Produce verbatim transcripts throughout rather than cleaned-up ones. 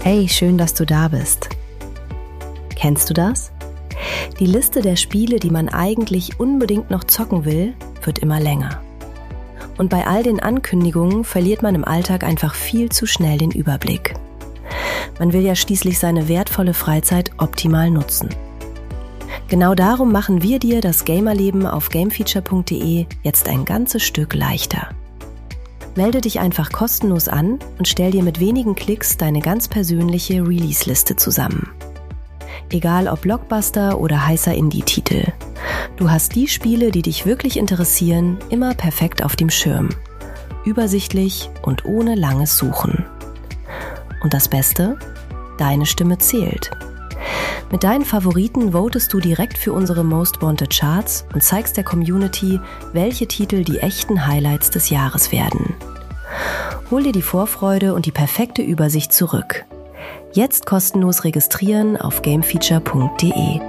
Hey, schön, dass du da bist. Kennst du das? Die Liste der Spiele, die man eigentlich unbedingt noch zocken will, wird immer länger. Und bei all den Ankündigungen verliert man im Alltag einfach viel zu schnell den Überblick. Man will ja schließlich seine wertvolle Freizeit optimal nutzen. Genau darum machen wir dir das Gamerleben auf gamefeature punkt de jetzt ein ganzes Stück leichter. Melde dich einfach kostenlos an und stell dir mit wenigen Klicks deine ganz persönliche Release-Liste zusammen. Egal ob Blockbuster oder heißer Indie-Titel. Du hast die Spiele, die dich wirklich interessieren, immer perfekt auf dem Schirm. Übersichtlich und ohne langes Suchen. Und das Beste? Deine Stimme zählt. Mit deinen Favoriten votest du direkt für unsere Most Wanted Charts und zeigst der Community, welche Titel die echten Highlights des Jahres werden. Hol dir die Vorfreude und die perfekte Übersicht zurück. Jetzt kostenlos registrieren auf gamefeature punkt de.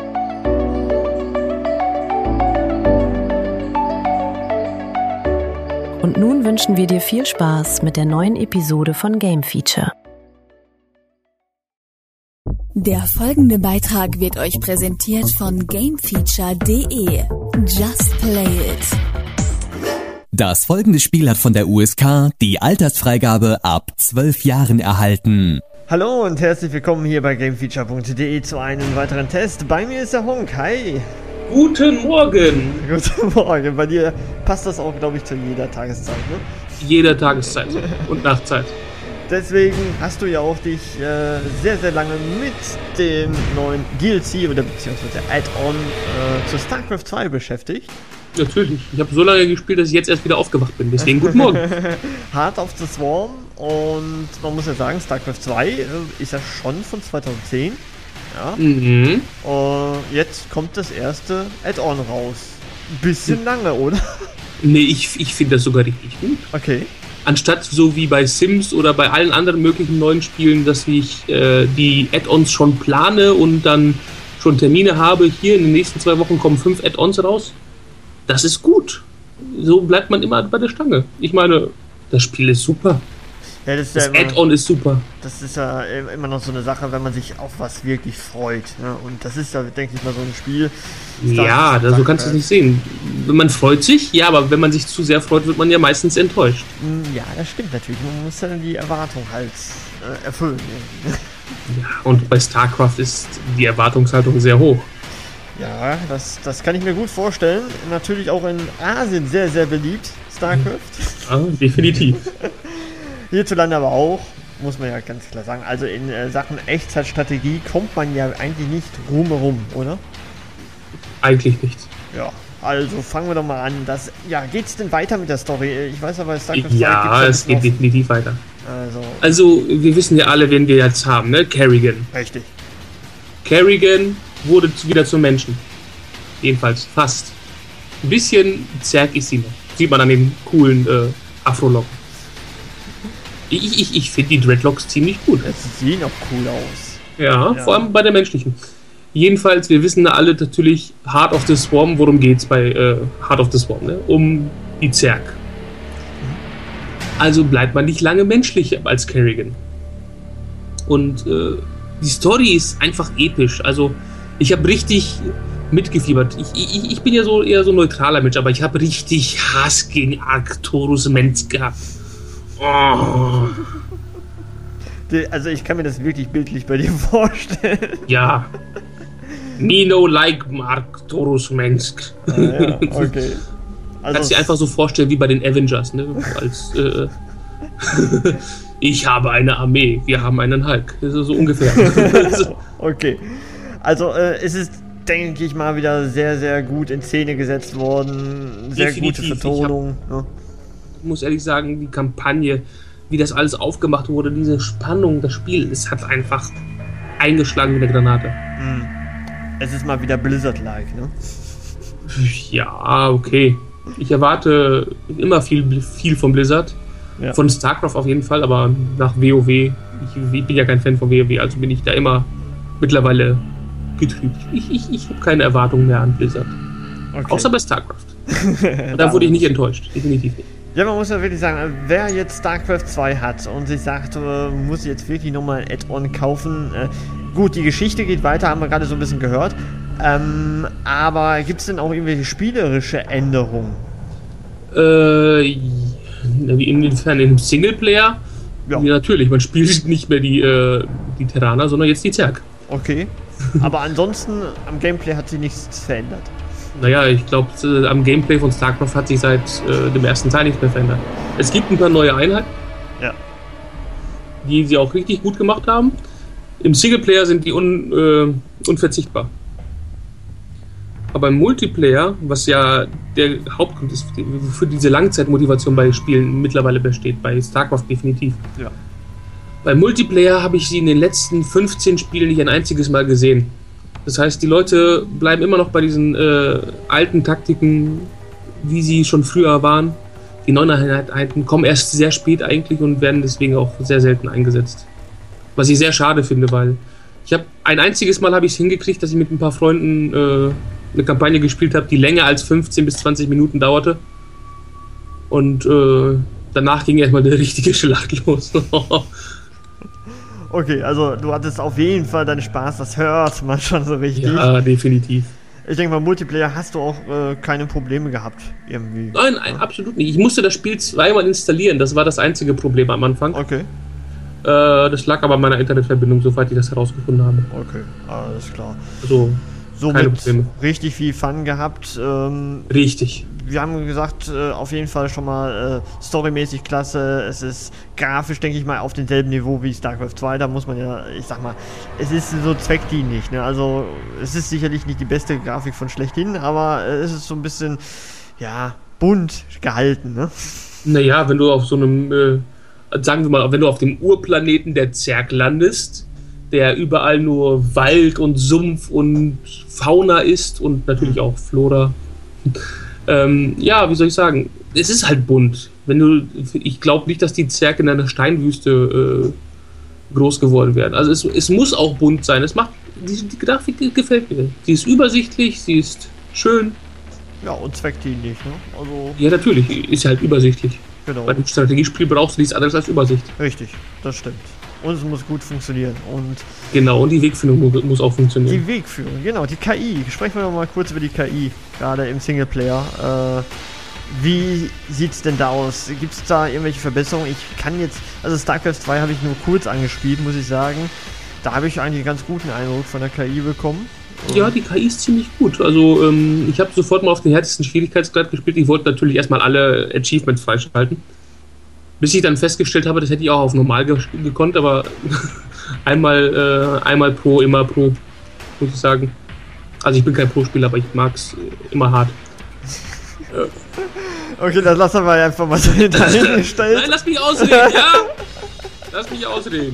Und nun wünschen wir dir viel Spaß mit der neuen Episode von Game Feature. Der folgende Beitrag wird euch präsentiert von gamefeature punkt de. Just play it. Das folgende Spiel hat von der U S K die Altersfreigabe ab zwölf Jahren erhalten. Hallo und herzlich willkommen hier bei gamefeature punkt de zu einem weiteren Test. Bei mir ist der Honk. Hi. Guten Morgen. Guten Morgen. Bei dir passt das auch, glaube ich, zu jeder Tageszeit, ne? Jeder Tageszeit und Nachtzeit. Deswegen hast du ja auch dich äh, sehr, sehr lange mit dem neuen D L C oder beziehungsweise Add-on äh, zu StarCraft zwei beschäftigt. Natürlich. Ich habe so lange gespielt, dass ich jetzt erst wieder aufgewacht bin. Deswegen guten Morgen. Heart of the Swarm. Und man muss ja sagen, StarCraft zwei äh, ist ja schon von zweitausendzehn. Ja. Mhm. Und jetzt kommt das erste Add-on raus. Bisschen lange, oder? Nee, ich, ich finde das sogar richtig gut. Okay. Anstatt so wie bei Sims oder bei allen anderen möglichen neuen Spielen, dass ich äh, die Add-ons schon plane und dann schon Termine habe. Hier in den nächsten zwei Wochen kommen fünf Add-ons raus. Das ist gut. So bleibt man immer bei der Stange. Ich meine, das Spiel ist super. Ja, das ist das ja immer, Add-on ist super. Das ist ja immer noch so eine Sache, wenn man sich auf was wirklich freut. Ja? Und das ist ja, denke ich mal, so ein Spiel. Ja, da, so kannst du es nicht sehen. Man freut sich, ja, aber wenn man sich zu sehr freut, wird man ja meistens enttäuscht. Ja, das stimmt natürlich. Man muss dann die Erwartung halt äh, erfüllen. Ja, und bei StarCraft ist die Erwartungshaltung sehr hoch. Ja, das, das kann ich mir gut vorstellen. Natürlich auch in Asien sehr, sehr beliebt, StarCraft. Ja, definitiv. Hierzulande aber auch, muss man ja ganz klar sagen. Also in äh, Sachen Echtzeitstrategie kommt man ja eigentlich nicht rumherum, oder? Eigentlich nicht. Ja, also fangen wir doch mal an. Das, ja, geht's denn weiter mit der Story? Ich weiß aber, StarCraft ja, zwei es geht definitiv weiter. Also, also, wir wissen ja alle, wen wir jetzt haben, ne? Kerrigan. Richtig. Kerrigan wurde wieder zum Menschen. Jedenfalls fast. Ein bisschen Zerg ist sie noch. Sieht man an den coolen äh, Afro-Locken. Ich, ich, ich finde die Dreadlocks ziemlich gut. Sie sehen auch cool aus. Ja, ja, vor allem bei der menschlichen. Jedenfalls, wir wissen alle natürlich, Heart of the Swarm, worum geht's bei äh, Heart of the Swarm, ne? Um die Zerg. Also bleibt man nicht lange menschlich als Kerrigan. Und äh, die Story ist einfach episch. Also ich habe richtig mitgefiebert. Ich, ich, ich bin ja so eher so ein neutraler Mensch, aber ich habe richtig Hass gegen Arcturus Mensch gehabt. Oh. Also ich kann mir das wirklich bildlich bei dir vorstellen. Ja. Me no like Arcturus Mensch. Ah, ja, okay. Also kannst dir einfach so vorstellen wie bei den Avengers, ne? Als äh, ich habe eine Armee, wir haben einen Hulk. Das ist so ungefähr. Okay. Also äh, es ist, denke ich mal, wieder sehr, sehr gut in Szene gesetzt worden. Sehr Definitiv. Gute Vertonung. Ich, hab, ich muss ehrlich sagen, die Kampagne, wie das alles aufgemacht wurde, diese Spannung, das Spiel, es hat einfach eingeschlagen wie eine Granate. Mm. Es ist mal wieder Blizzard-like, ne? Ja, okay. Ich erwarte immer viel, viel von Blizzard. Ja. Von StarCraft auf jeden Fall, aber nach WoW, ich, ich bin ja kein Fan von WoW, also bin ich da immer mittlerweile getrübt. Ich, ich, ich habe keine Erwartungen mehr an Blizzard. Okay. Außer bei StarCraft. Da wurde ich nicht enttäuscht, definitiv nicht. Ja, man muss ja wirklich sagen, wer jetzt StarCraft zwei hat und sich sagt, äh, muss jetzt wirklich nochmal ein Add-on kaufen. Äh, gut, die Geschichte geht weiter, haben wir gerade so ein bisschen gehört. Ähm, aber gibt es denn auch irgendwelche spielerische Änderungen? Äh, inwiefern in einem Singleplayer? Ja. Ja, natürlich, man spielt nicht mehr die, äh, die Terraner, sondern jetzt die Zerg. Okay. Aber ansonsten, am Gameplay hat sich nichts verändert. Naja, ich glaube, äh, am Gameplay von StarCraft hat sich seit äh, dem ersten Teil nichts mehr verändert. Es gibt ein paar neue Einheiten, ja, die sie auch richtig gut gemacht haben. Im Singleplayer sind die un, äh, unverzichtbar. Aber im Multiplayer, was ja der Hauptgrund ist, für diese Langzeitmotivation bei Spielen mittlerweile besteht, bei StarCraft definitiv. Ja. Beim Multiplayer habe ich sie in den letzten fünfzehn Spielen nicht ein einziges Mal gesehen. Das heißt, die Leute bleiben immer noch bei diesen äh, alten Taktiken, wie sie schon früher waren. Die neuen Einheiten kommen erst sehr spät eigentlich und werden deswegen auch sehr selten eingesetzt. Was ich sehr schade finde, weil ich habe ein einziges Mal habe ich es hingekriegt, dass ich mit ein paar Freunden äh, eine Kampagne gespielt habe, die länger als fünfzehn bis zwanzig Minuten dauerte. Und äh, danach ging erstmal der richtige Schlacht los. Okay, also du hattest auf jeden Fall deinen Spaß, das hört man schon so richtig. Ja, definitiv. Ich denke mal, Multiplayer hast du auch äh, keine Probleme gehabt, irgendwie. Nein, ja? absolut nicht. Ich musste das Spiel zweimal installieren, das war das einzige Problem am Anfang. Okay. Äh, das lag aber an meiner Internetverbindung, soweit ich das herausgefunden habe. Okay, alles klar. Also, somit richtig viel Fun gehabt. Ähm, richtig. Wir haben gesagt, äh, auf jeden Fall schon mal äh, storymäßig klasse. Es ist grafisch, denke ich mal, auf demselben Niveau wie StarCraft zwei. Da muss man ja, ich sag mal, es ist so zweckdienlich. Ne? Also es ist sicherlich nicht die beste Grafik von schlechthin, aber äh, es ist so ein bisschen, ja, bunt gehalten. Ne? Naja, wenn du auf so einem, äh, sagen wir mal, wenn du auf dem Urplaneten der Zerg landest, der überall nur Wald und Sumpf und Fauna ist und natürlich auch Flora. Ähm, ja, wie soll ich sagen, es ist halt bunt. Wenn du, ich glaube nicht, dass die Zerg in einer Steinwüste äh, groß geworden werden. Also es, es muss auch bunt sein. Es macht, die, die Grafik gefällt mir. Sie ist übersichtlich, sie ist schön. Ja, und zweckdienlich, ne? Also ja, natürlich, ist halt übersichtlich. Genau. Bei dem Strategiespiel brauchst du nichts anderes als Übersicht. Richtig, das stimmt. Und es muss gut funktionieren. Und genau, und die Wegführung muss auch funktionieren. Die Wegführung, genau, die K I. Sprechen wir mal kurz über die K I, gerade im Singleplayer. Äh, wie sieht's denn da aus? Gibt es da irgendwelche Verbesserungen? Ich kann jetzt, also StarCraft zwei habe ich nur kurz angespielt, muss ich sagen. Da habe ich eigentlich einen ganz guten Eindruck von der K I bekommen. Und ja, die K I ist ziemlich gut. Also ähm, ich habe sofort mal auf den härtesten Schwierigkeitsgrad gespielt. Ich wollte natürlich erstmal alle Achievements freischalten. Bis ich dann festgestellt habe, das hätte ich auch auf normal ge- gekonnt, aber einmal, äh, einmal pro, immer pro, muss ich sagen. Also ich bin kein Pro-Spieler, aber ich mag es äh, immer hart. Okay, das lassen wir einfach mal so dahingestellt. Nein, lass mich ausreden, ja? Lass mich ausreden.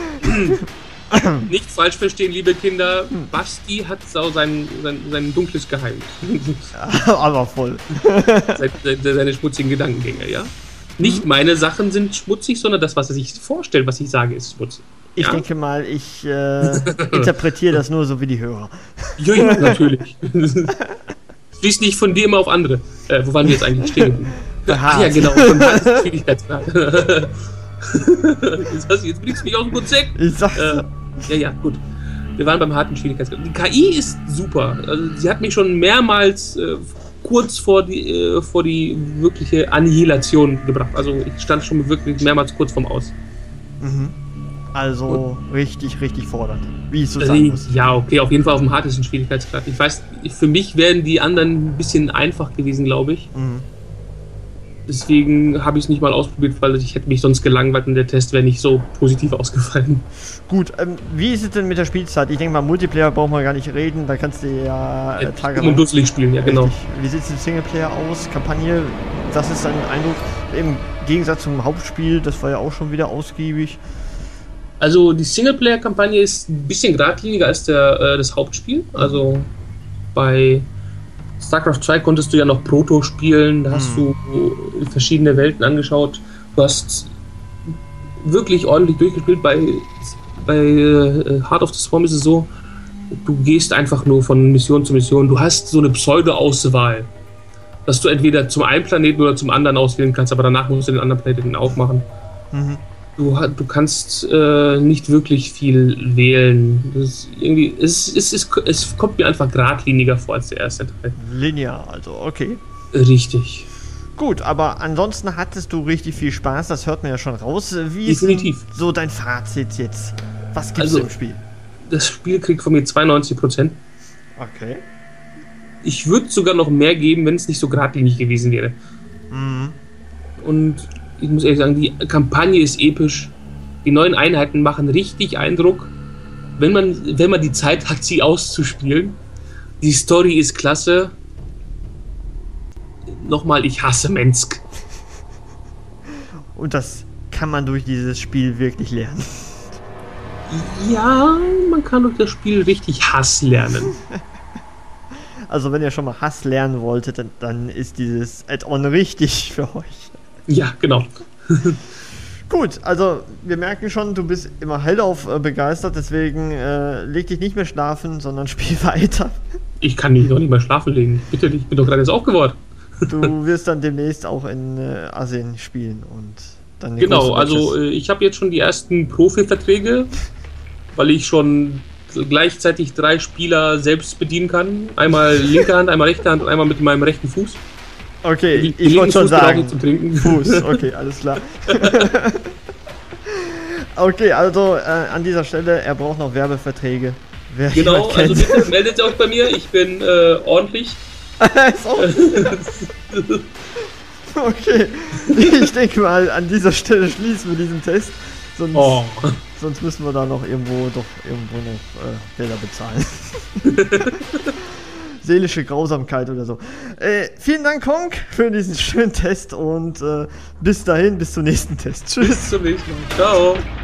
Nicht falsch verstehen, liebe Kinder. Basti hat so sein, sein, sein dunkles Geheimnis. Aber voll. Seine, seine schmutzigen Gedankengänge, ja? Nicht meine Sachen sind schmutzig, sondern das, was er sich vorstellt, was ich sage, ist schmutzig. Ich ja? denke mal, ich äh, interpretiere das nur so wie die Hörer. Ja, ja, natürlich. Schließ nicht von dir immer auf andere. Äh, wo waren wir jetzt eigentlich stehen? Ach ja, genau. Von Schwierigkeitsgrad. jetzt, hast, jetzt bringst du mich aus dem Konzept. Ich sag's. Äh, ja, ja, gut. Wir waren beim harten Schwierigkeitsgrad. Die K I ist super. Also, sie hat mich schon mehrmals äh, kurz vor die, äh, vor die wirkliche Annihilation gebracht. Also ich stand schon wirklich mehrmals kurz vorm Aus. Mhm. Also und richtig, richtig fordernd. Wie es so sein muss. Ja, okay, auf jeden Fall auf dem hartesten Schwierigkeitsgrad. Ich weiß, ich, für mich wären die anderen ein bisschen einfach gewesen, glaube ich. Mhm. Deswegen habe ich es nicht mal ausprobiert, weil ich hätte mich sonst gelangweilt und der Test wäre nicht so positiv ausgefallen. Gut, ähm, wie ist es denn mit der Spielzeit? Ich denke mal, Multiplayer brauchen wir gar nicht reden, da kannst du ja äh, Tage um dusselig spielen, ja genau. Richtig. Wie sieht es im Singleplayer aus? Kampagne, das ist ein Eindruck im Gegensatz zum Hauptspiel, das war ja auch schon wieder ausgiebig. Also die Singleplayer-Kampagne ist ein bisschen geradliniger als der, äh, das Hauptspiel. Also bei StarCraft zwei konntest du ja noch Proto spielen, da hast hm. du verschiedene Welten angeschaut. Du hast wirklich ordentlich durchgespielt. Bei, bei äh, Heart of the Swarm ist es so, du gehst einfach nur von Mission zu Mission. Du hast so eine Pseudo-Auswahl. dass du entweder zum einen Planeten oder zum anderen auswählen kannst, aber danach musst du den anderen Planeten auch machen. Mhm. Du, du kannst äh, nicht wirklich viel wählen. Das ist irgendwie, es, es, es, es kommt mir einfach geradliniger vor als der erste Teil. Linear, also, okay. Richtig. Gut, aber ansonsten hattest du richtig viel Spaß, das hört man ja schon raus. Wie Definitiv. ist so dein Fazit jetzt? Was gibt's also, im Spiel? Das Spiel kriegt von mir zweiundneunzig Prozent. Okay. Ich würde sogar noch mehr geben, wenn es nicht so geradlinig gewesen wäre. Mhm. Und ich muss ehrlich sagen, die Kampagne ist episch. Die neuen Einheiten machen richtig Eindruck, wenn man, wenn man die Zeit hat, sie auszuspielen. Die Story ist klasse. Nochmal, ich hasse Mensk. Und das kann man durch dieses Spiel wirklich lernen. Ja, man kann durch das Spiel richtig Hass lernen. Also wenn ihr schon mal Hass lernen wolltet, dann, dann ist dieses Add-on richtig für euch. Ja, genau. Gut, also wir merken schon, du bist immer hellauf äh, begeistert, deswegen äh, leg dich nicht mehr schlafen, sondern spiel weiter. Ich kann mich doch nicht mehr schlafen legen. Bitte, ich bin doch gerade jetzt aufgewacht. Du wirst dann demnächst auch in äh, Asien spielen und dann genau, also äh, ich habe jetzt schon die ersten Profi-Verträge, weil ich schon gleichzeitig drei Spieler selbst bedienen kann. Einmal linke Hand, einmal rechte Hand und einmal mit meinem rechten Fuß. Okay, die, ich, ich wollte schon sagen, zum Trinken. Fuß, okay, alles klar. Okay, also äh, an dieser Stelle, er braucht noch Werbeverträge. Wer genau, also bitte meldet euch bei mir, ich bin äh, ordentlich. Ist auch okay, ich denke mal, an dieser Stelle schließen wir diesen Test. Sonst, oh. sonst müssen wir da noch irgendwo doch irgendwo noch äh, Gelder bezahlen. Seelische Grausamkeit oder so. Äh, vielen Dank, Honk, für diesen schönen Test und äh, bis dahin, bis zum nächsten Test. Tschüss. Bis zum nächsten Mal. Ciao.